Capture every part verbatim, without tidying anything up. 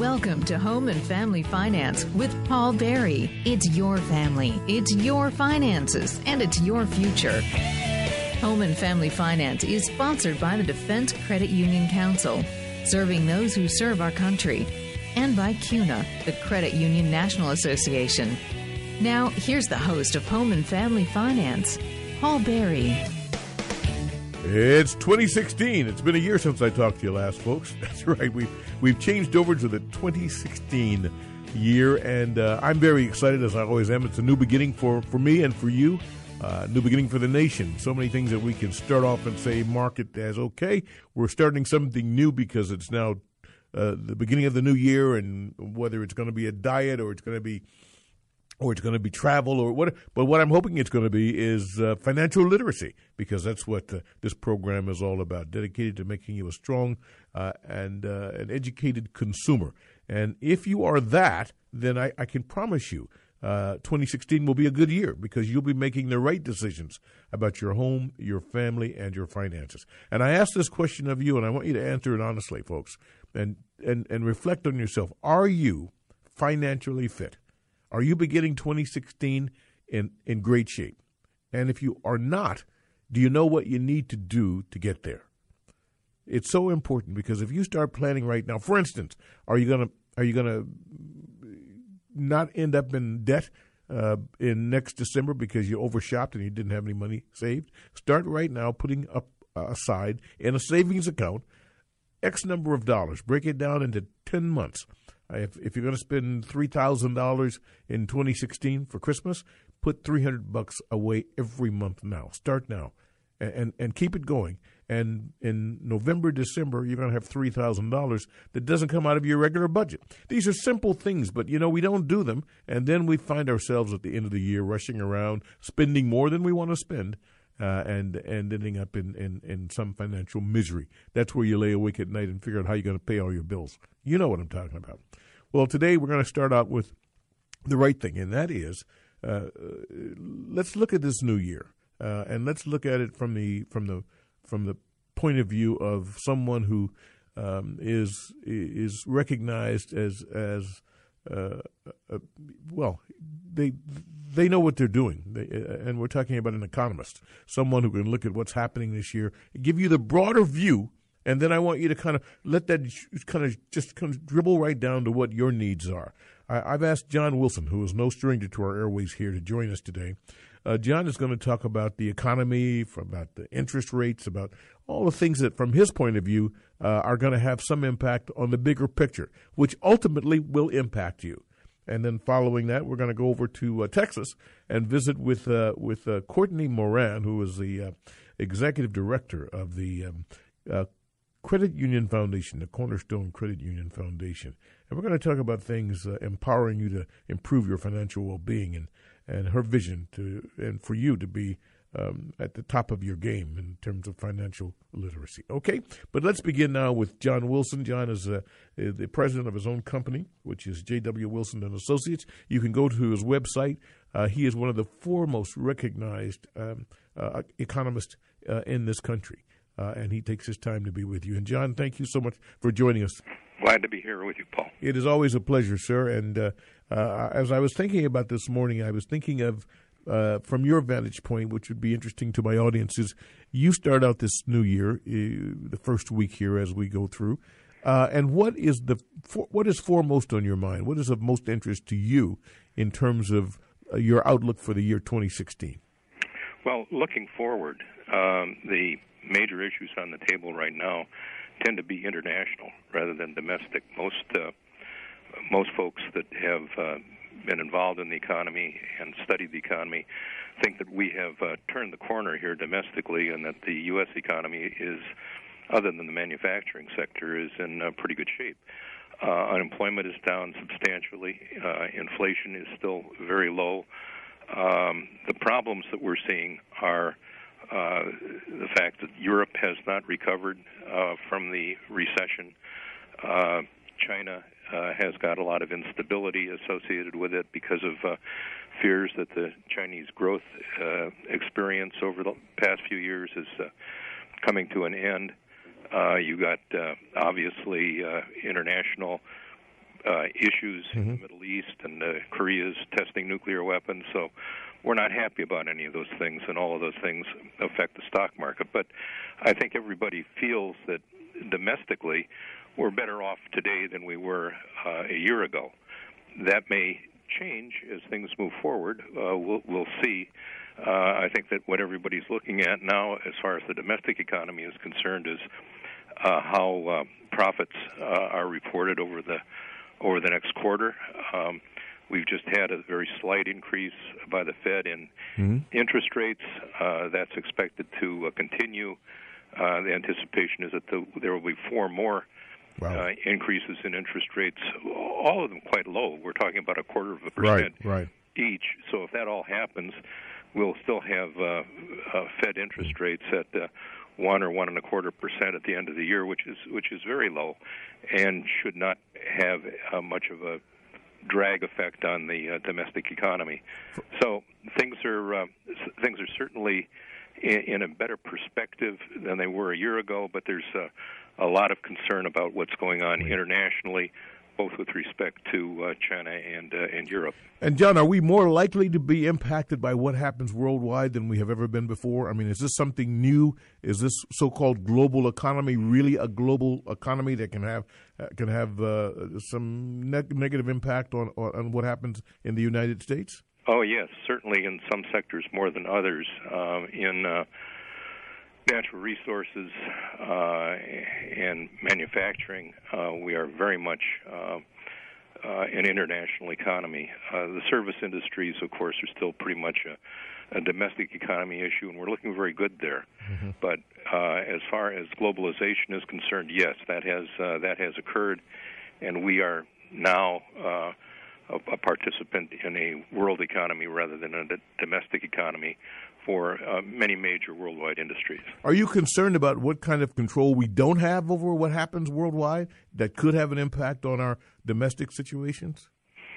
Welcome to Home and Family Finance with Paul Berry. It's your family, it's your finances, and it's your future. Home and Family Finance is sponsored by the Defense Credit Union Council, serving those who serve our country, and by CUNA, the Credit Union National Association. Now, here's the host of Home and Family Finance, Paul Berry. It's twenty sixteen. It's been a year since I talked to you last, folks. That's right. We've, we've changed over to the twenty sixteen year, and uh, I'm very excited, as I always am. It's a new beginning for, for me and for you, uh, new beginning for the nation. So many things that we can start off and say, mark it as okay. We're starting something new because it's now uh, the beginning of the new year, and whether it's going to be a diet or it's going to be or it's going to be travel or what. But what I'm hoping it's going to be is uh, financial literacy, because that's what uh, this program is all about, dedicated to making you a strong uh, and uh, an educated consumer. And if you are that, then I, I can promise you uh, twenty sixteen will be a good year, because you'll be making the right decisions about your home, your family, and your finances. And I ask this question of you, and I want you to answer it honestly, folks, and, and, and reflect on yourself. Are you financially fit? Are you beginning twenty sixteen in, in great shape? And if you are not, do you know what you need to do to get there? It's so important, because if you start planning right now, for instance, are you gonna are you gonna not end up in debt uh, in next December because you overshopped and you didn't have any money saved? Start right now putting up uh, aside in a savings account X number of dollars. Break it down into ten months. If, if you're going to spend three thousand dollars in twenty sixteen for Christmas, put three hundred bucks away every month now. Start now, and, and, and keep it going. And in November, December, you're going to have three thousand dollars that doesn't come out of your regular budget. These are simple things, but, you know, we don't do them. And then we find ourselves at the end of the year rushing around, spending more than we want to spend, uh, and and ending up in, in, in some financial misery. That's where you lay awake at night and figure out how you're going to pay all your bills. You know what I'm talking about. Well, today we're going to start out with the right thing, and that is uh, let's look at this new year, uh, and let's look at it from the from the from the point of view of someone who um, is is recognized as as uh, uh, well. They they know what they're doing, they, uh, and we're talking about an economist, someone who can look at what's happening this year, give you the broader view. And then I want you to kind of let that kind of just kind of dribble right down to what your needs are. I, I've asked John Wilson, who is no stranger to our airways here, to join us today. Uh, John is going to talk about the economy, for, about the interest rates, about all the things that, from his point of view, uh, are going to have some impact on the bigger picture, which ultimately will impact you. And then following that, we're going to go over to uh, Texas and visit with uh, with uh, Courtney Moran, who is the uh, executive director of the um, uh, Credit Union Foundation, the Cornerstone Credit Union Foundation. And we're going to talk about things uh, empowering you to improve your financial well-being, and, and her vision to and for you to be um, at the top of your game in terms of financial literacy. Okay, but let's begin now with John Wilson. John is uh, the president of his own company, which is J W. Wilson and Associates. You can go to his website. Uh, he is one of the foremost recognized um, uh, economists uh, in this country. Uh, and he takes his time to be with you. And, John, thank you so much for joining us. Glad to be here with you, Paul. It is always a pleasure, sir. And uh, uh, as I was thinking about this morning, I was thinking of, uh, from your vantage point, which would be interesting to my audience, is you start out this new year, uh, the first week here as we go through. Uh, and what is the for, what is foremost on your mind? What is of most interest to you in terms of uh, your outlook for the year twenty sixteen? Well, looking forward, um, the major issues on the table right now tend to be international rather than domestic. Most uh, most folks that have uh, been involved in the economy and studied the economy think that we have uh, turned the corner here domestically, and that the U S economy is, other than the manufacturing sector, is in uh, pretty good shape. Uh, unemployment is down substantially. Uh, inflation is still very low. Um, the problems that we're seeing are Uh, the fact that Europe has not recovered uh, from the recession. Uh, China uh, has got a lot of instability associated with it because of uh, fears that the Chinese growth uh, experience over the past few years is uh, coming to an end. Uh, you got, uh, obviously, uh, international uh, issues Mm-hmm. in the Middle East, and uh, Korea's testing nuclear weapons. So we're not happy about any of those things, and all of those things affect the stock market. But I think everybody feels that domestically we're better off today than we were uh, a year ago. That may change as things move forward. Uh, we'll, we'll see. Uh, I think that what everybody's looking at now, as far as the domestic economy is concerned, is uh, how uh, profits uh, are reported over the over the next quarter. Um, we've just had a very slight increase by the Fed in mm-hmm. interest rates. Uh, that's expected to uh, continue. Uh, the anticipation is that the, there will be four more wow. uh, increases in interest rates, all of them quite low. We're talking about a quarter of a percent right, right. each. So if that all happens, we'll still have uh, uh, Fed interest rates at uh, one or one and a quarter percent at the end of the year, which is which is very low, and should not have uh, much of a drag effect on the uh, domestic economy. So things are uh, things are certainly in, in a better perspective than they were a year ago, but there's uh, a lot of concern about what's going on internationally, both with respect to uh, China and uh, and Europe. And John, are we more likely to be impacted by what happens worldwide than we have ever been before? I mean, is this something new? Is this so-called global economy really a global economy that can have uh, can have uh, some neg- negative impact on, on on what happens in the United States? Oh yes, certainly in some sectors more than others. Um, in uh, natural resources uh, and manufacturing, uh, we are very much uh, uh, an international economy. Uh, the service industries, of course, are still pretty much a, a domestic economy issue, and we're looking very good there. Mm-hmm. But uh, as far as globalization is concerned, yes, that has uh, that has occurred, and we are now uh, a, a participant in a world economy rather than a d- domestic economy for uh, many major worldwide industries. Are you concerned about what kind of control we don't have over what happens worldwide that could have an impact on our domestic situations?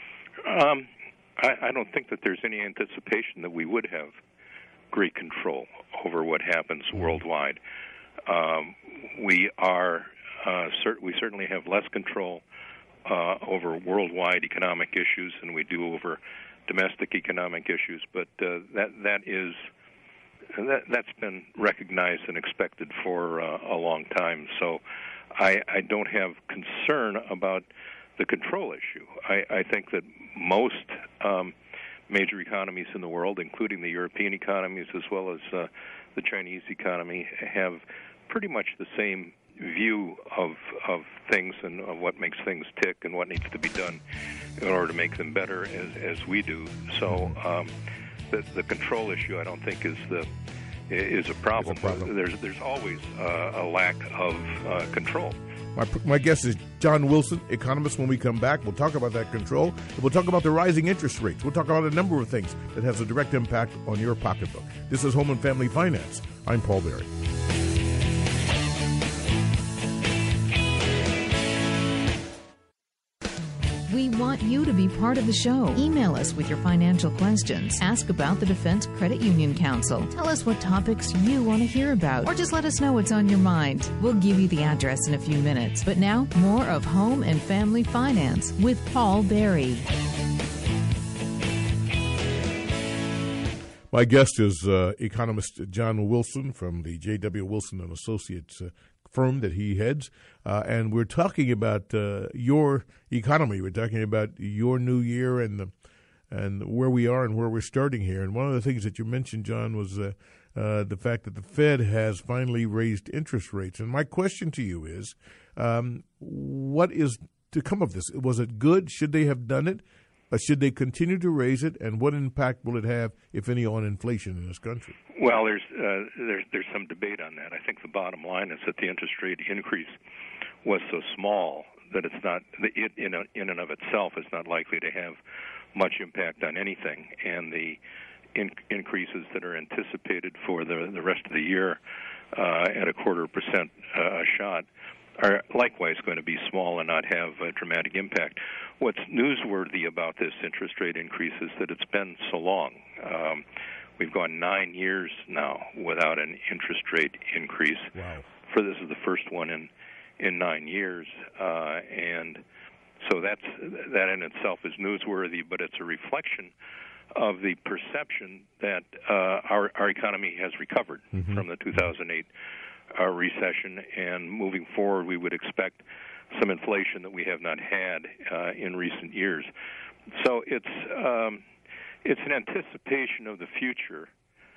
Um, I, I don't think that there's any anticipation that we would have great control over what happens worldwide. Um, we are uh, cert- we certainly have less control uh, over worldwide economic issues than we do over domestic economic issues, but uh, that that is that that's been recognized and expected for uh, a long time. So I, I don't have concern about the control issue. I, I think that most um, major economies in the world, including the European economies as well as uh, the Chinese economy, have pretty much the same view of of things and of what makes things tick and what needs to be done in order to make them better as as we do. So um, the the control issue, I don't think, is the is a problem. A problem. There's there's always uh, a lack of uh, control. My, my guest is John Wilson, economist. When we come back, we'll talk about that control. We'll talk about the rising interest rates. We'll talk about a number of things that has a direct impact on your pocketbook. This is Home and Family Finance. I'm Paul Berry. We want you to be part of the show. Email us with your financial questions. Ask about the Defense Credit Union Council. Tell us what topics you want to hear about, or just let us know what's on your mind. We'll give you the address in a few minutes. But now, more of Home and Family Finance with Paul Berry. My guest is uh, economist John Wilson from the J W. Wilson and Associates uh, firm that he heads, uh, and we're talking about uh, your economy. We're talking about your new year and the, and where we are and where we're starting here. And one of the things that you mentioned, John, was uh, uh, the fact that the Fed has finally raised interest rates. And my question to you is, um, what is to come of this? Was it good? Should they have done it? Uh, should they continue to raise it, and what impact will it have, if any, on inflation in this country? Well, there's uh, there's there's some debate on that. I think the bottom line is that the interest rate increase was so small that it's not it in a, in and of itself is not likely to have much impact on anything, and the in, increases that are anticipated for the the rest of the year uh, at a quarter percent uh, a shot are likewise going to be small and not have a dramatic impact. What's newsworthy about this interest rate increase is that it's been so long. Um, we've gone nine years now without an interest rate increase. Wow. For this is the first one in, in nine years. Uh, and So that's that in itself is newsworthy, but it's a reflection of the perception that uh, our our economy has recovered mm-hmm. from the two thousand eight uh, recession, and moving forward, we would expect some inflation that we have not had uh, in recent years. So it's um, it's an anticipation of the future.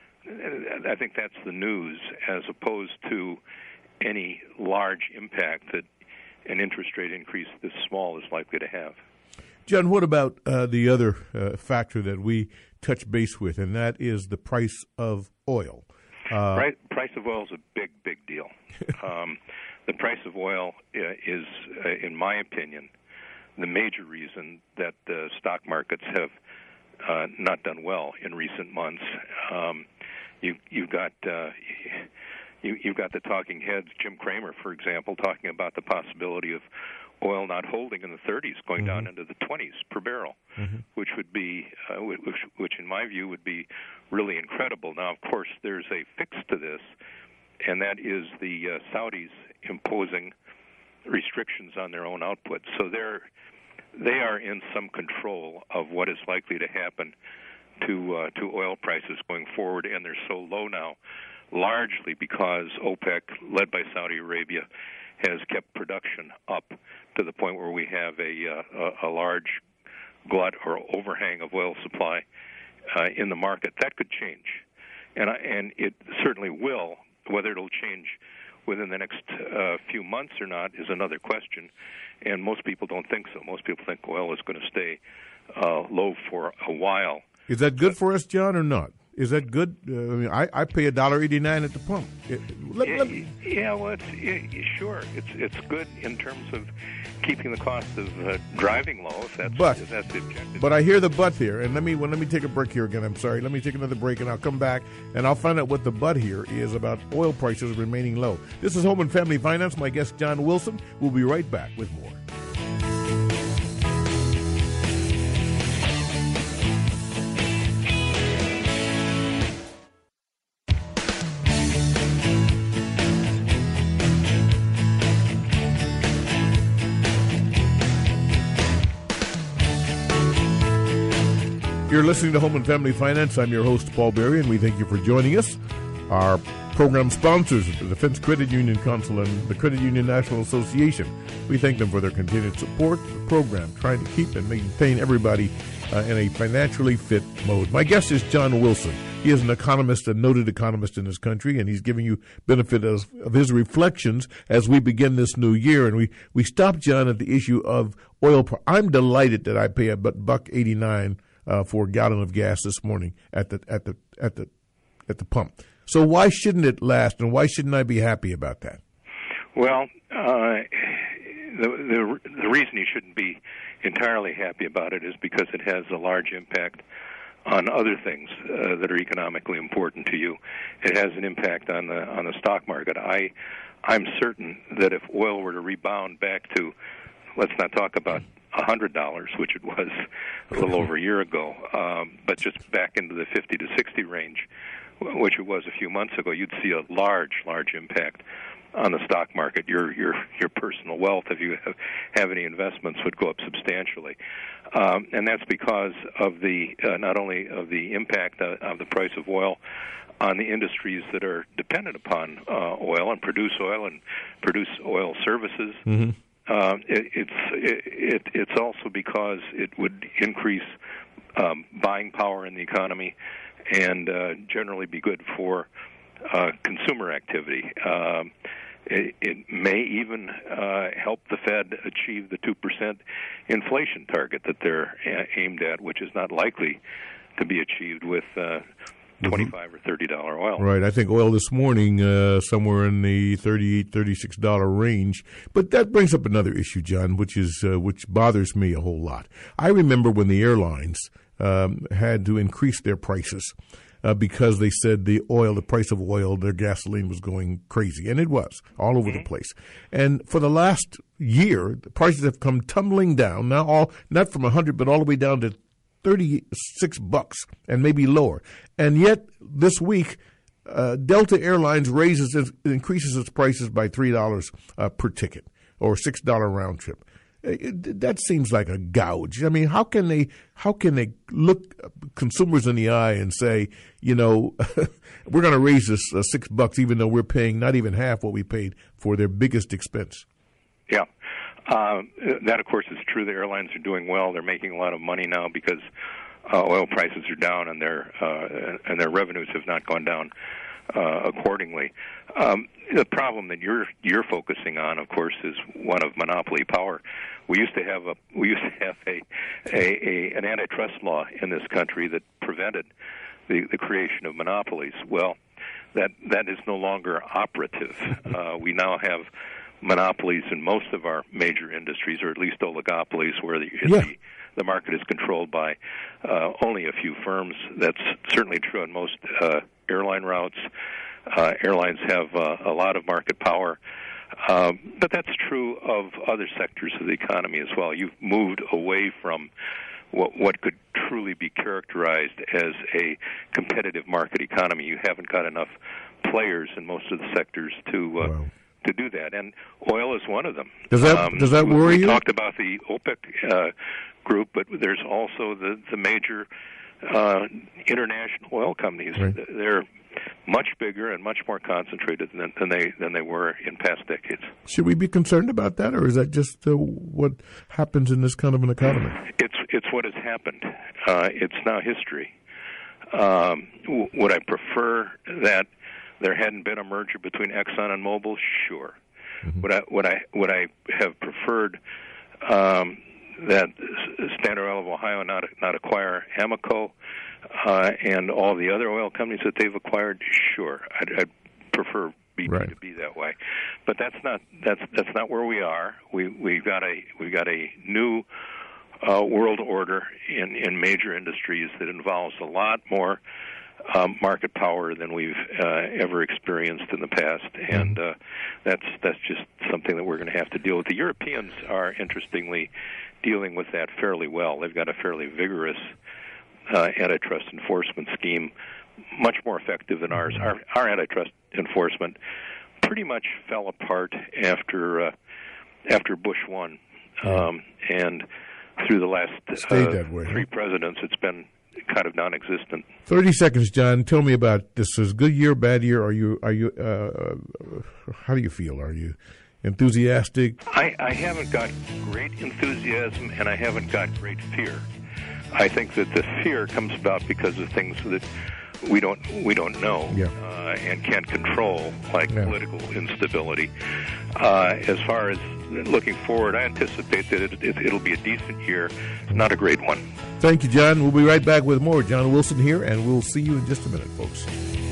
I think that's the news, as opposed to any large impact that an interest rate increase this small is likely to have. John, what about uh, the other uh, factor that we touch base with, and that is the price of oil? Uh, price, price of oil is a big, big deal. um, the price of oil uh, is, uh, in my opinion, the major reason that the stock markets have uh, not done well in recent months. Um, you, you've got uh, you, you've got the talking heads, Jim Cramer, for example, talking about the possibility of oil not holding in the thirties, going mm-hmm. down into the twenties per barrel, mm-hmm. which would be, uh, which, which in my view would be really incredible. Now, of course, there's a fix to this, and that is the uh, Saudis imposing restrictions on their own output. So they're they are in some control of what is likely to happen to uh, to oil prices going forward, and they're so low now, largely because OPEC, led by Saudi Arabia, has kept production up to the point where we have a uh, a large glut or overhang of oil supply uh, in the market. That could change, and I, and it certainly will. Whether it'll change within the next uh, few months or not is another question, and most people don't think so. Most people think oil is going to stay uh, low for a while. Is that good for us, John, or not? Is that good? Uh, I mean, I, I pay a dollar eighty nine at the pump. It, let, yeah, let, yeah, well, it's it, sure. It's it's good in terms of keeping the cost of uh, driving low. If that's but, if that's the objective. But I hear the but here, and let me well, let me take a break here again. I'm sorry. Let me take another break, and I'll come back and I'll find out what the but here is about oil prices remaining low. This is Home and Family Finance. My guest John Wilson. We'll be right back with more. You're listening to Home and Family Finance. I'm your host, Paul Berry, and we thank you for joining us. Our program sponsors, the Defense Credit Union Council and the Credit Union National Association. We thank them for their continued support of the program, trying to keep and maintain everybody uh, in a financially fit mode. My guest is John Wilson. He is an economist, a noted economist in this country, and he's giving you benefit of, of his reflections as we begin this new year. And we, we stopped, John, at the issue of oil. I'm delighted that I pay a buck eighty-nine Uh, for a gallon of gas this morning at the at the at the at the pump. So why shouldn't it last, and why shouldn't I be happy about that? Well, uh, the, the the reason you shouldn't be entirely happy about it is because it has a large impact on other things uh, that are economically important to you. It has an impact on the on the stock market. I I'm certain that if oil were to rebound back to, let's not talk about one hundred dollars, which it was a little over a year ago, um, but just back into the fifty to sixty range, which it was a few months ago, you'd see a large, large impact on the stock market. Your your your personal wealth, if you have, have any investments, would go up substantially, um, and that's because of the uh, not only of the impact of, of the price of oil on the industries that are dependent upon uh, oil and produce oil and produce oil services. Mm-hmm. Uh, it, it's it, it's also because it would increase um, buying power in the economy and uh, generally be good for uh, consumer activity. Um, it, it may even uh, help the Fed achieve the two percent inflation target that they're a- aimed at, which is not likely to be achieved with uh, twenty-five or thirty dollar oil. Right. I think oil this morning uh, somewhere in the thirty-eight, thirty-six dollar range. But that brings up another issue, John, which is uh, which bothers me a whole lot. I remember when the airlines um, had to increase their prices uh, because they said the oil, the price of oil, their gasoline was going crazy, and it was all over mm-hmm. the place. And for the last year, the prices have come tumbling down. Now, all not from a hundred, but all the way down to thirty-six bucks and maybe lower. And yet this week, uh, Delta Airlines raises, increases its prices by three dollars uh, per ticket or six dollars round trip. that seems like a gouge. I mean, how can they how can they look consumers in the eye and say, you know, we're going to raise this uh, six bucks even though we're paying not even half what we paid for their biggest expense? Yeah. Uh, that, of course, is true. The airlines are doing well. They're making a lot of money now because uh, oil prices are down and their uh, and their revenues have not gone down uh, accordingly. Um, the problem that you're you're focusing on, of course, is one of monopoly power. We used to have a we used to have a, a, a an antitrust law in this country that prevented the, the creation of monopolies. Well, that that is no longer operative. Uh, we now have monopolies in most of our major industries, or at least oligopolies, where the, yeah. the, the market is controlled by uh, only a few firms. That's certainly true on most uh, airline routes. Uh, airlines have uh, a lot of market power, um, but that's true of other sectors of the economy as well. You've moved away from what, what could truly be characterized as a competitive market economy. You haven't got enough players in most of the sectors to uh, wow. to do that, and oil is one of them. Does that um, does that worry we you? We talked about the OPEC uh, group, but there's also the the major uh, international oil companies. Right. They're much bigger and much more concentrated than, than they than they were in past decades. Should we be concerned about that, or is that just uh, what happens in this kind of an economy? It's it's what has happened. Uh, it's now history. Um, w- would I prefer that there hadn't been a merger between Exxon and Mobil? Sure. Mm-hmm. Would I would I would I have preferred um, that Standard Oil of Ohio not not acquire Amoco uh, and all the other oil companies that they've acquired? Sure. I'd, I'd prefer B P right. to be that way, but that's not that's that's not where we are. We we've got a we got a new uh, world order in in major industries that involves a lot more Um, market power than we've uh, ever experienced in the past, and uh, that's that's just something that we're going to have to deal with. The Europeans are, interestingly, dealing with that fairly well. They've got a fairly vigorous uh, antitrust enforcement scheme, much more effective than ours. Our, our antitrust enforcement pretty much fell apart after uh, after Bush won, um, and through the last uh, way, three huh? presidents, it's been kind of non-existent. Thirty seconds, John. Tell me about this. Is good year, bad year? Are you? Are you? Uh, how do you feel? Are you enthusiastic? I, I haven't got great enthusiasm, and I haven't got great fear. I think that the fear comes about because of things that we don't we don't know yeah. uh, and can't control, like yeah. political instability. Uh, as far as looking forward, I anticipate that it, it, it'll be a decent year, not a great one. Thank you, John. We'll be right back with more. John Wilson here, and we'll see you in just a minute, folks.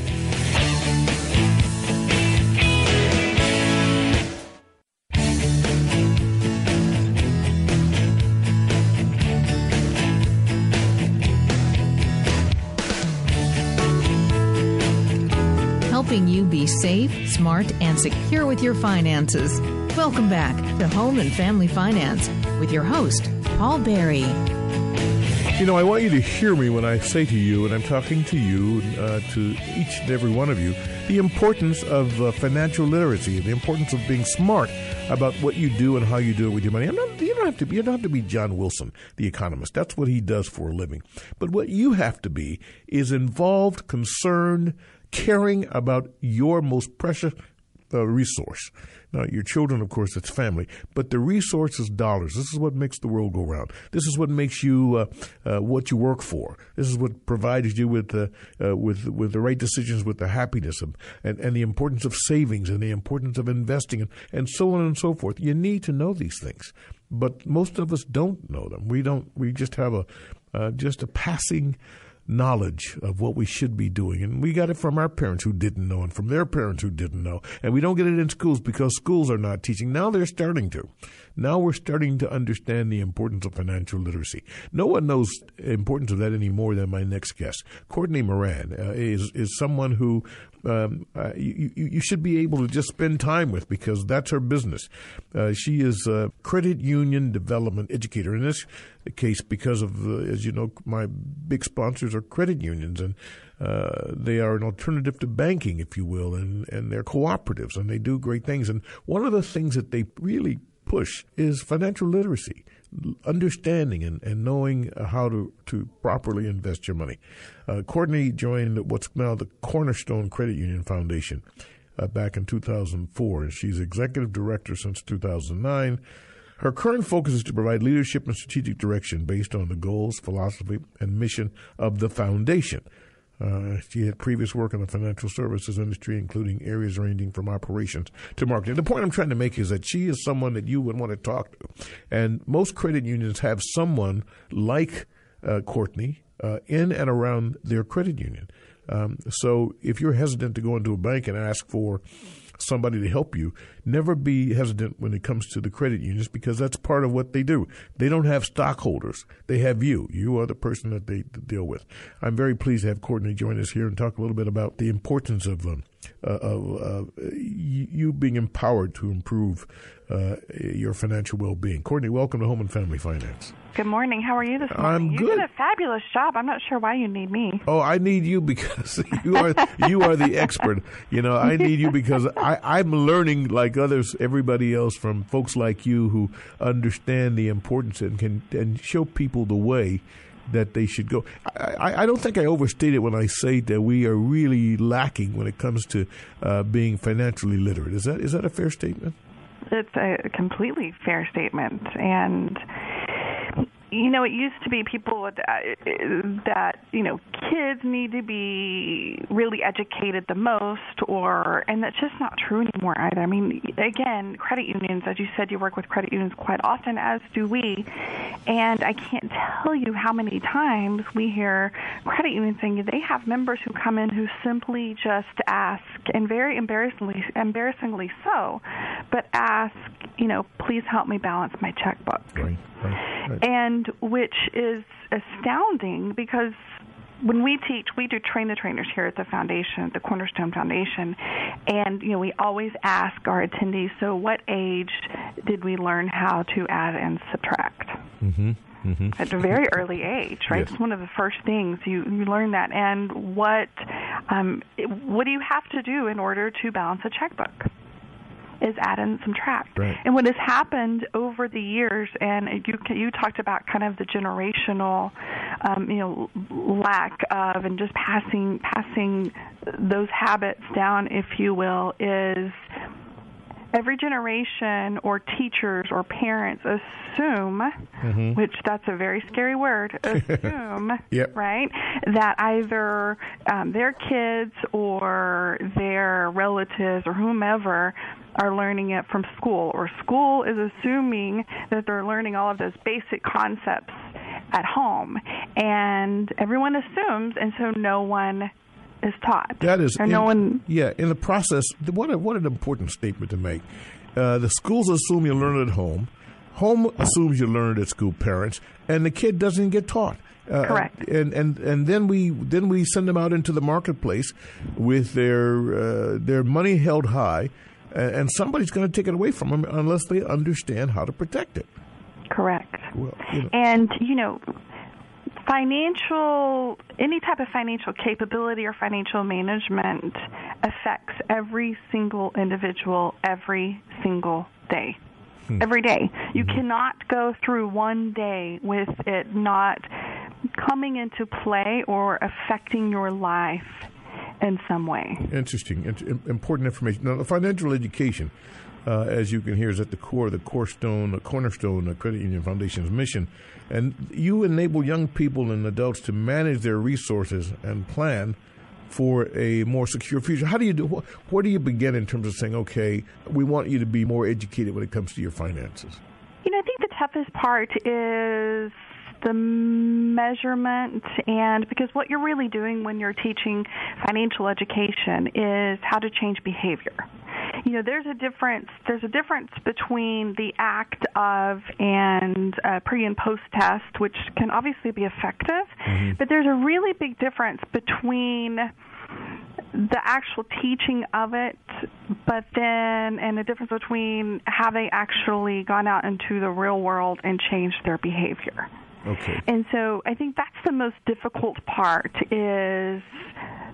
Helping you be safe, smart, and secure with your finances. Welcome back to Home and Family Finance with your host, Paul Berry. You know, I want you to hear me when I say to you, and I'm talking to you, uh, to each and every one of you, the importance of uh, financial literacy, the importance of being smart about what you do and how you do it with your money. I'm not, you don't have to be, you don't have to be John Wilson, the economist. That's what he does for a living. But what you have to be is involved, concerned, caring about your most precious uh, resource. Now, your children, of course, it's family, but the resource is dollars. This is what makes the world go round. This is what makes you uh, uh, what you work for. This is what provides you with uh, uh, with with the right decisions, with the happiness and, and, and the importance of savings and the importance of investing and, and so on and so forth. You need to know these things, but most of us don't know them. We don't. We just have a uh, just a passing knowledge of what we should be doing. And we got it from our parents who didn't know and from their parents who didn't know. And we don't get it in schools because schools are not teaching. Now they're starting to. Now we're starting to understand the importance of financial literacy. No one knows the importance of that any more than my next guest. Courtney Moran uh, is, is someone who um, uh, you, you should be able to just spend time with because that's her business. Uh, she is a credit union development educator. In this case, because of, uh, as you know, my big sponsors are credit unions, and uh, they are an alternative to banking, if you will, and, and they're cooperatives, and they do great things. And one of the things that they really push is financial literacy, understanding and, and knowing how to, to properly invest your money. Uh, Courtney joined what's now the Cornerstone Credit Union Foundation uh, back in two thousand four, and she's executive director since two thousand nine. Her current focus is to provide leadership and strategic direction based on the goals, philosophy, and mission of the foundation. Uh, she had previous work in the financial services industry, including areas ranging from operations to marketing. The point I'm trying to make is that she is someone that you would want to talk to. And most credit unions have someone like uh, Courtney uh, in and around their credit union. Um, so if you're hesitant to go into a bank and ask for somebody to help you, never be hesitant when it comes to the credit unions, because that's part of what they do. They don't have stockholders. They have you. You are the person that they deal with. I'm very pleased to have Courtney join us here and talk a little bit about the importance of um, uh, of uh, you being empowered to improve uh, your financial well-being. Courtney, welcome to Home and Family Finance. Good morning. How are you this morning? I'm you good. did a fabulous job. I'm not sure why you need me. Oh, I need you because you are you are the expert. You know, I need you because I, I'm learning like others, everybody else, from folks like you who understand the importance and can and show people the way that they should go. I, I don't think I overstate it when I say that we are really lacking when it comes to uh, being financially literate. Is that is that a fair statement? It's a completely fair statement. And you know, it used to be people would, uh, that, you know, kids need to be really educated the most, or, and that's just not true anymore either. I mean, again, credit unions, as you said, you work with credit unions quite often, as do we, and I can't tell you how many times we hear credit unions saying they have members who come in who simply just ask, and very embarrassingly, embarrassingly so, but ask, you know, please help me balance my checkbook. Right, right, right. And which is astounding, because when we teach, we do train the trainers here at the foundation, the Cornerstone Foundation, and you know we always ask our attendees, so what age did we learn how to add and subtract? Mm-hmm. Mm-hmm. At a very early age, right? Yes. It's one of the first things you, you learn that. And what um, what do you have to do in order to balance a checkbook? Is add and subtract. Right. And what has happened over the years, and you you talked about kind of the generational, um, you know, lack of, and just passing passing those habits down, if you will, is every generation or teachers or parents assume, mm-hmm. which that's a very scary word, assume, yep. right, that either um, their kids or their relatives or whomever are learning it from school, or school is assuming that they're learning all of those basic concepts at home, and everyone assumes, and so no one is taught. That is, or in, no one. Yeah, in the process, what a, what an important statement to make. Uh, the schools assume you learn it at home. Home assumes you learn it at school, parents, and the kid doesn't get taught. Uh, Correct. And, and and then we then we send them out into the marketplace with their uh, their money held high, and, and somebody's going to take it away from them unless they understand how to protect it. Correct. Well, you know. And you know. Financial, any type of financial capability or financial management affects every single individual every single day. Hmm. Every day. You mm-hmm. cannot go through one day with it not coming into play or affecting your life in some way. Interesting. Important information. Now, the financial education, uh, as you can hear, is at the core of the Cornerstone, the Cornerstone Credit Union Foundation's mission. And you enable young people and adults to manage their resources and plan for a more secure future. How do you do? Where do you begin in terms of saying, okay, we want you to be more educated when it comes to your finances? You know, I think the toughest part is the measurement, and because what you're really doing when you're teaching financial education is how to change behavior. You know, there's a difference. There's a difference between the act of and uh, pre and post test, which can obviously be effective, mm-hmm. but there's a really big difference between the actual teaching of it, but then, and the difference between how they actually gone out into the real world and changed their behavior. Okay. And so I think that's the most difficult part, is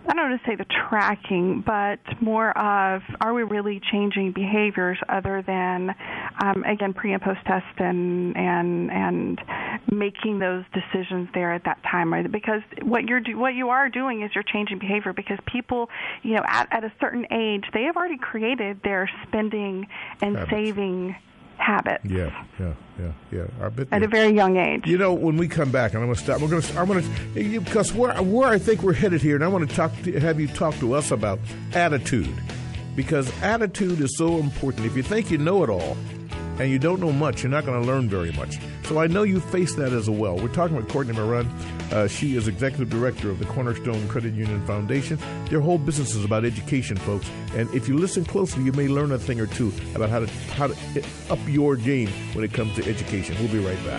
I don't want to say the tracking, but more of, are we really changing behaviors other than, um, again, pre and post test and, and and making those decisions there at that time, right? Because what you're do, what you are doing is you're changing behavior, because people, you know, at, at a certain age, they have already created their spending and Habits. saving habits. Yeah, yeah, yeah, yeah. I bet At a very young age. You know, when we come back, and I'm going to stop. We're going to. I'm going to because where where I think we're headed here, and I want to talk to, have you talk to us about attitude, because attitude is so important. If you think you know it all, and you don't know much, you're not going to learn very much. So I know you face that as well. We're talking with Courtney Marun. Uh, she is executive director of the Cornerstone Credit Union Foundation. Their whole business is about education, folks. And if you listen closely, you may learn a thing or two about how to how to up your game when it comes to education. We'll be right back.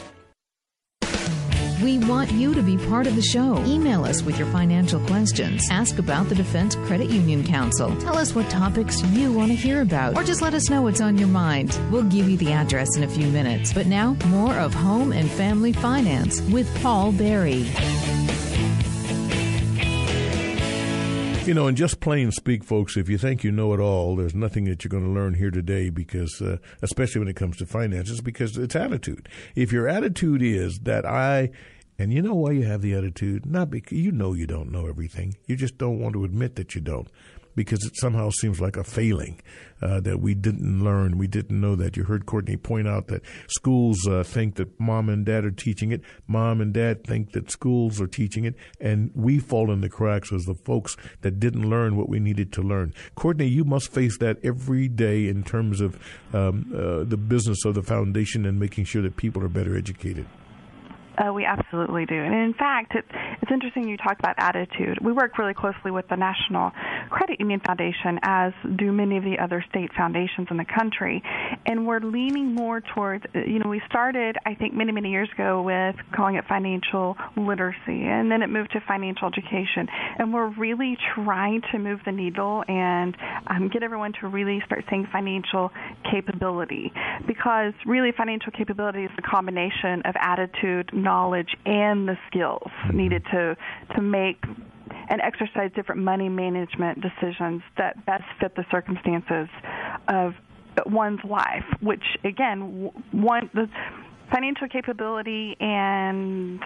We want you to be part of the show. Email us with your financial questions. Ask about the Defense Credit Union Council. Tell us what topics you want to hear about, or just let us know what's on your mind. We'll give you the address in a few minutes. But now, more of Home and Family Finance with Paul Berry. You know, in just plain speak, folks, if you think you know it all, there's nothing that you're going to learn here today, because, uh, especially when it comes to finances, because it's attitude. If your attitude is that I, and you know why you have the attitude? Not because you know you don't know everything. You just don't want to admit that you don't, because it somehow seems like a failing, uh, that we didn't learn. We didn't know that. You heard Courtney point out that schools uh, think that mom and dad are teaching it. Mom and dad think that schools are teaching it. And we fall in the cracks as the folks that didn't learn what we needed to learn. Courtney, you must face that every day in terms of um, uh, the business of the foundation and making sure that people are better educated. Uh, we absolutely do. And in fact, it, it's interesting you talked about attitude. We work really closely with the National Credit Union Foundation, as do many of the other state foundations in the country. And we're leaning more towards, you know, we started, I think, many, many years ago with calling it financial literacy, and then it moved to financial education. And we're really trying to move the needle and um, get everyone to really start saying financial capability, because really financial capability is the combination of attitude, knowledge, and the skills mm-hmm. needed to to make and exercise different money management decisions that best fit the circumstances of one's life, which, again, one the financial capability and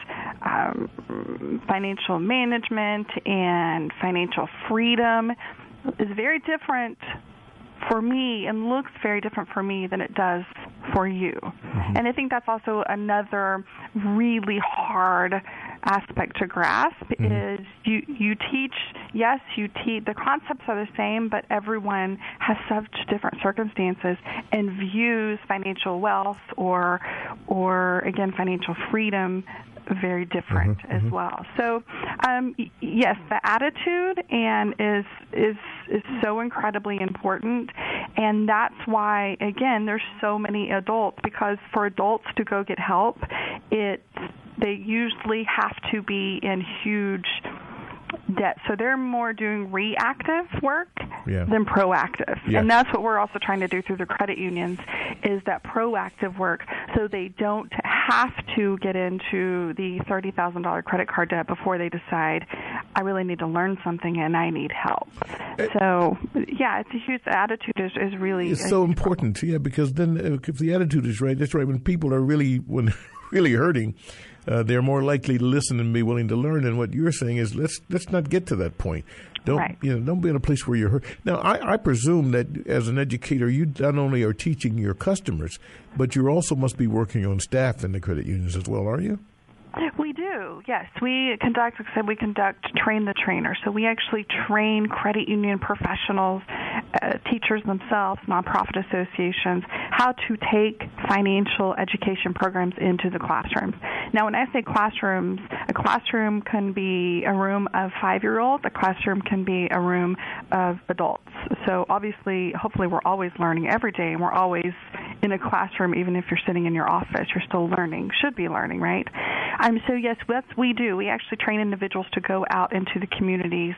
um, financial management and financial freedom is very different for me, and looks very different for me than it does for you. Mm-hmm. And I think that's also another really hard aspect to grasp mm-hmm. is you you teach, yes, you teach, the concepts are the same, but everyone has such different circumstances and views financial wealth or, or again, financial freedom very different mm-hmm, as mm-hmm. well. So, um, yes, the attitude and is is is so incredibly important, and that's why, again, there's so many adults, because for adults to go get help, it they usually have to be in huge debt. So they're more doing reactive work yeah. than proactive. Yeah. And that's what we're also trying to do through the credit unions, is that proactive work, so they don't have to get into the thirty thousand dollars credit card debt before they decide, I really need to learn something and I need help. It, so, yeah, it's a huge attitude is, is really... It's so important, yeah, because then if the attitude is right, that's right, when people are really, when really hurting, Uh, they're more likely to listen and be willing to learn. And what you're saying is, let's let's not get to that point. Don't right. you know? Don't be in a place where you're hurt. Now, I, I presume that as an educator, you not only are teaching your customers, but you also must be working on staff in the credit unions as well, are you? We do, yes. We conduct, like I said, we conduct Train the Trainer. So we actually train credit union professionals, uh, teachers themselves, nonprofit associations, how to take financial education programs into the classrooms. Now, when I say classrooms, a classroom can be a room of five-year-olds. A classroom can be a room of adults. So obviously, hopefully, we're always learning every day, and we're always in a classroom, even if you're sitting in your office, you're still learning, should be learning, right? Um, so, yes, that's we do. We actually train individuals to go out into the communities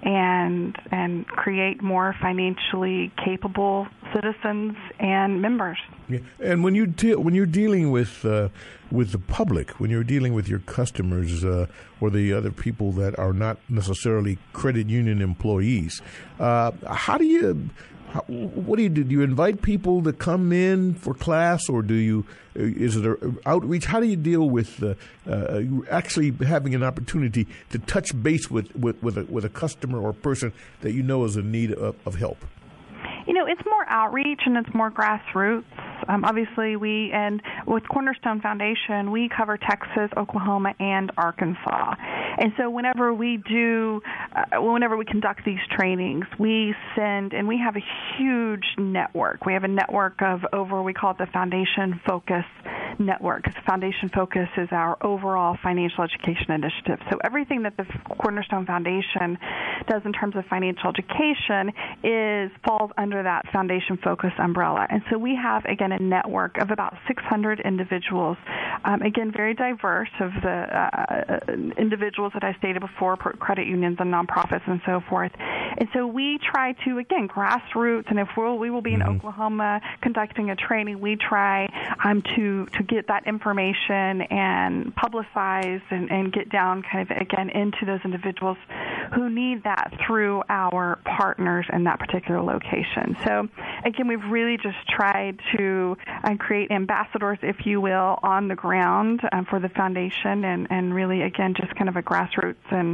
and and create more financially capable citizens and members. Yeah. And when you de- when you're dealing with uh, with the public, when you're dealing with your customers uh, or the other people that are not necessarily credit union employees, uh, how do you? How, what do you do? Do you invite people to come in for class, or do you? Is it an outreach? How do you deal with uh, uh, actually having an opportunity to touch base with with with a, with a customer or a person that you know is in need of, of help? You know, it's more outreach and it's more grassroots. Um, obviously, we, and with Cornerstone Foundation, we cover Texas, Oklahoma, and Arkansas. And so whenever we do, uh, whenever we conduct these trainings, we send, and we have a huge network. We have a network of over, we call it the Foundation Focus Network. Foundation Focus is our overall financial education initiative. So everything that the Cornerstone Foundation does in terms of financial education is falls under that Foundation Focus umbrella. And so we have, again, a network of about six hundred individuals, um, again, very diverse of the uh, individuals that I stated before, credit unions and nonprofits and so forth. And so we try to, again, grassroots, and if we'll, we will be in mm-hmm. Oklahoma conducting a training, we try um, to, to get that information and publicize and, and get down kind of, again, into those individuals who need that through our partners in that particular location. So, again, we've really just tried to uh, create ambassadors, if you will, on the ground um, for the foundation, and, and really, again, just kind of a grassroots and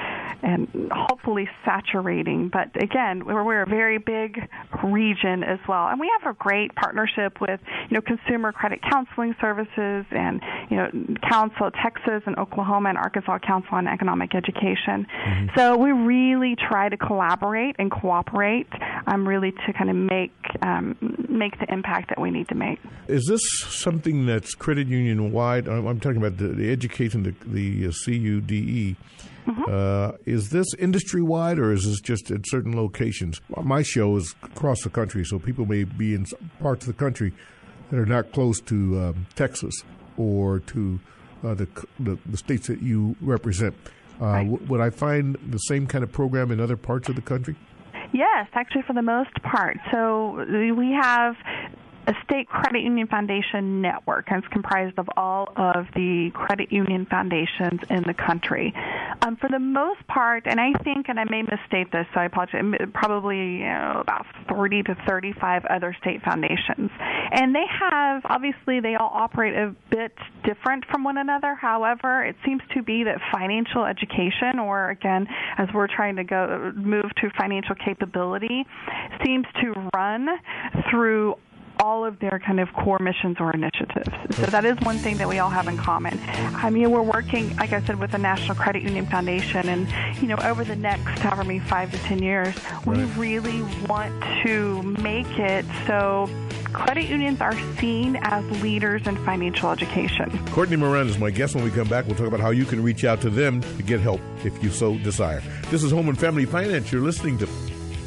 and hopefully saturating. But again, we're, we're a very big region as well, and we have a great partnership with, you know, Consumer Credit Counseling Services and, you know, Council Texas and Oklahoma and Arkansas Council on Economic Education. Mm-hmm. So we really try to collaborate and cooperate, um, really to kind of make um, make the impact that we need to make. Is this something that's credit union wide? I'm, I'm talking about the, the education, the, the C U D E. Mm-hmm. Uh, is this industry-wide, or is this just at certain locations? My show is across the country, so people may be in parts of the country that are not close to um, Texas or to uh, the, the the states that you represent. Uh, right. w- would I find the same kind of program in other parts of the country? Yes, actually, for the most part. So we have a state credit union foundation network, and it's comprised of all of the credit union foundations in the country. Um, for the most part, and I think, and I may misstate this, so I apologize, probably you know, about thirty to thirty-five other state foundations. And they have, obviously, they all operate a bit different from one another. However, it seems to be that financial education, or again, as we're trying to go move to financial capability, seems to run through all of their kind of core missions or initiatives. So that is one thing that we all have in common. I mean, we're working, like I said, with the National Credit Union Foundation, and, you know, over the next, however many, five to ten years, we right. really want to make it so credit unions are seen as leaders in financial education. Courtney Moran is my guest. When we come back, we'll talk about how you can reach out to them to get help if you so desire. This is Home and Family Finance. You're listening to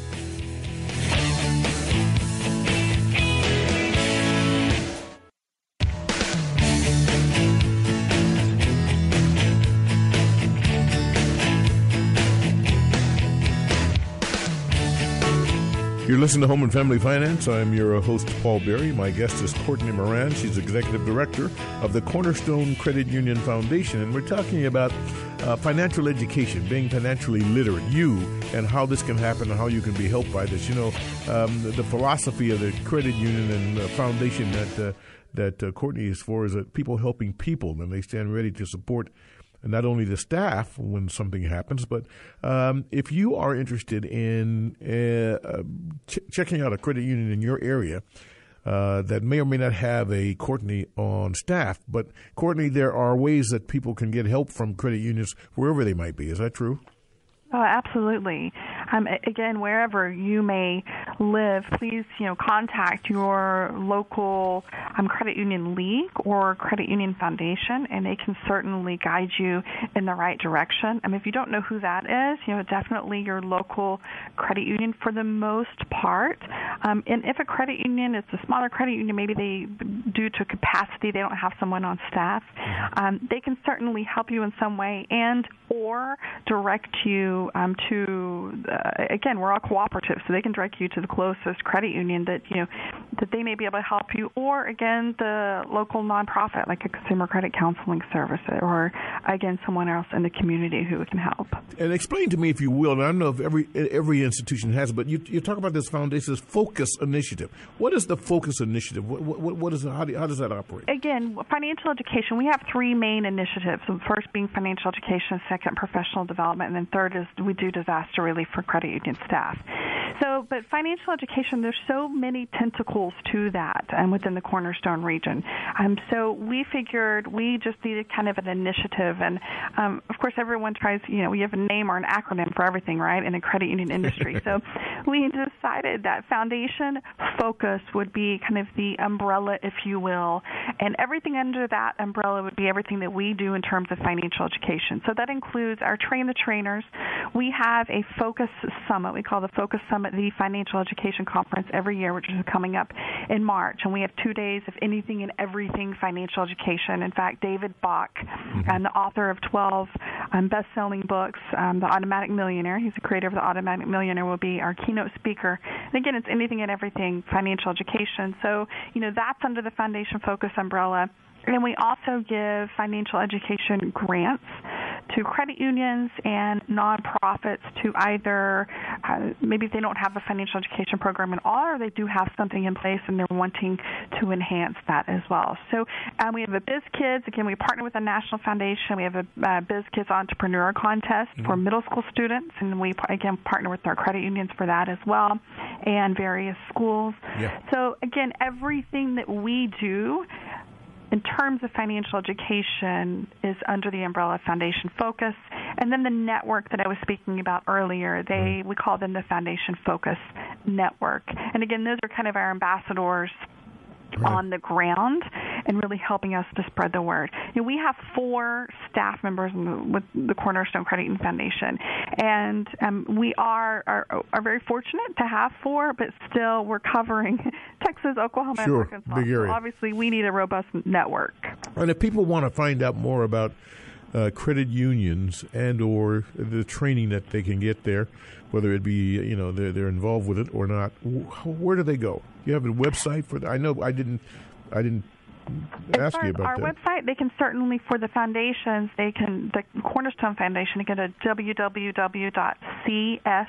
You're listening to Home and Family Finance. I'm your host, Paul Berry. My guest is Courtney Moran. She's Executive Director of the Cornerstone Credit Union Foundation. And we're talking about uh, financial education, being financially literate, you, and how this can happen and how you can be helped by this. You know, um, the, the philosophy of the credit union and uh, foundation that, uh, that uh, Courtney is for is that people helping people, and they stand ready to support not only the staff when something happens, but um, if you are interested in uh, ch- checking out a credit union in your area uh, that may or may not have a Courtney on staff, but Courtney, there are ways that people can get help from credit unions wherever they might be. Is that true? Oh, absolutely. Um, again, wherever you may live, please, you know, contact your local um, credit union league or credit union foundation, and they can certainly guide you in the right direction. I mean, if you don't know who that is, you know, definitely your local credit union for the most part. Um, and if a credit union is a smaller credit union, maybe they, due to capacity, they don't have someone on staff, um, they can certainly help you in some way and or direct you um, to, uh, again, we're all cooperative, so they can direct you to the closest credit union that, you know, that they may be able to help you, or, again, the local nonprofit, like a consumer credit counseling service, or, again, someone else in the community who can help. And explain to me, if you will, and I don't know if every every institution has it, but you, you talk about this foundation's Focus Initiative. What is the Focus Initiative? What, what, what is it? How, do, how does that operate? Again, financial education, we have three main initiatives. The first being financial education, second professional development, and then third is we do disaster relief for credit union staff. So, but financial education, there's so many tentacles to that um, within the Cornerstone region. Um, so we figured we just needed kind of an initiative. And, um, of course, everyone tries, you know, we have a name or an acronym for everything, right, in the credit union industry. So we decided that Foundation Focus would be kind of the umbrella, if you will, and everything under that umbrella would be everything that we do in terms of financial education. So that includes our Train the Trainers. We have a Focus Summit. We call the Focus Summit the Financial Education Conference every year, which is coming up in March. And we have two days of anything and everything financial education. In fact, David Bach, mm-hmm. um, the author of twelve um, best-selling books, um, The Automatic Millionaire, he's the creator of The Automatic Millionaire, will be our keynote speaker. And again, it's anything and everything financial education. So, you know, that's under the Foundation Focus umbrella. And we also give financial education grants to credit unions and nonprofits to either, uh, maybe if they don't have a financial education program at all, or they do have something in place and they're wanting to enhance that as well. So um, we have a Biz Kids. Again, we partner with the National Foundation. We have a uh, Biz Kids Entrepreneur Contest mm-hmm. for middle school students, and we, again, partner with our credit unions for that as well, and various schools. Yeah. So, again, everything that we do in terms of financial education is under the umbrella of Foundation Focus. And then the network that I was speaking about earlier, they we call them the Foundation Focus Network. And again, those are kind of our ambassadors right. on the ground and really helping us to spread the word. You know, we have four staff members in the, with the Cornerstone Credit Union Foundation, and um, we are, are are very fortunate to have four, but still we're covering Texas, Oklahoma, sure, and Arkansas. big area. So obviously, we need a robust network. And if people want to find out more about uh, credit unions and or the training that they can get there, whether it be, you know, they're, they're involved with it or not, where do they go? You have a website for that? I know I didn't, I didn't ask you about our that. Our website, they can certainly, for the foundations, they can, the Cornerstone Foundation, they go to w w w dot c s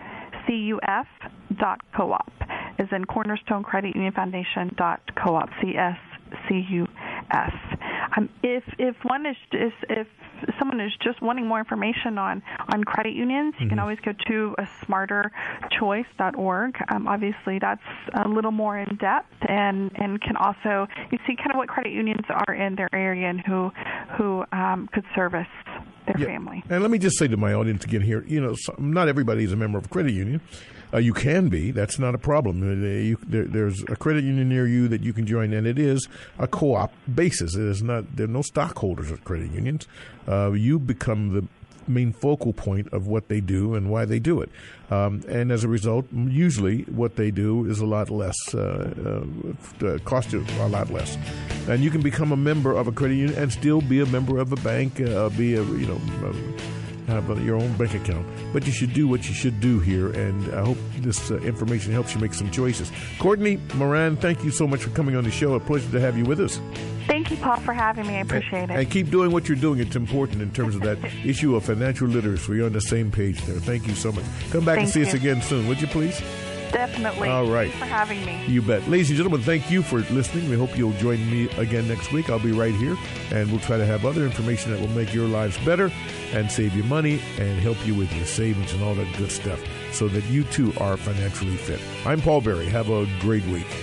c u f dot coop, as in Cornerstone Credit Union Foundation dot coop, C S C U F. Um, if if one is, is if someone is just wanting more information on, on credit unions, you mm-hmm. can always go to a smarter choice dot org. Um, obviously, that's a little more in depth, and, and can also you see kind of what credit unions are in their area and who who um, could service their yeah. family. And let me just say to my audience again here, you know, some, not everybody is a member of a credit union. Uh, you can be. That's not a problem. Uh, you, there, there's a credit union near you that you can join, and it is a co-op basis. It is not. There are no stockholders of credit unions. Uh, you become the main focal point of what they do and why they do it. Um, and as a result, usually what they do is a lot less, uh, uh, cost you a lot less. And you can become a member of a credit union and still be a member of a bank, uh, be a, you know, uh, have a, your own bank account. But you should do what you should do here, and I hope this uh, information helps you make some choices. Courtney Moran, thank you so much for coming on the show. A pleasure to have you with us. Thank you, Paul, for having me. I appreciate and, it. And keep doing what you're doing. It's important in terms of that issue of financial literacy. We're on the same page there. Thank you so much. Come back thank and see you. us again soon, would you please? Definitely. All right. Thanks for having me. You bet. Ladies and gentlemen, thank you for listening. We hope you'll join me again next week. I'll be right here, and we'll try to have other information that will make your lives better and save you money and help you with your savings and all that good stuff so that you too are financially fit. I'm Paul Berry. Have a great week.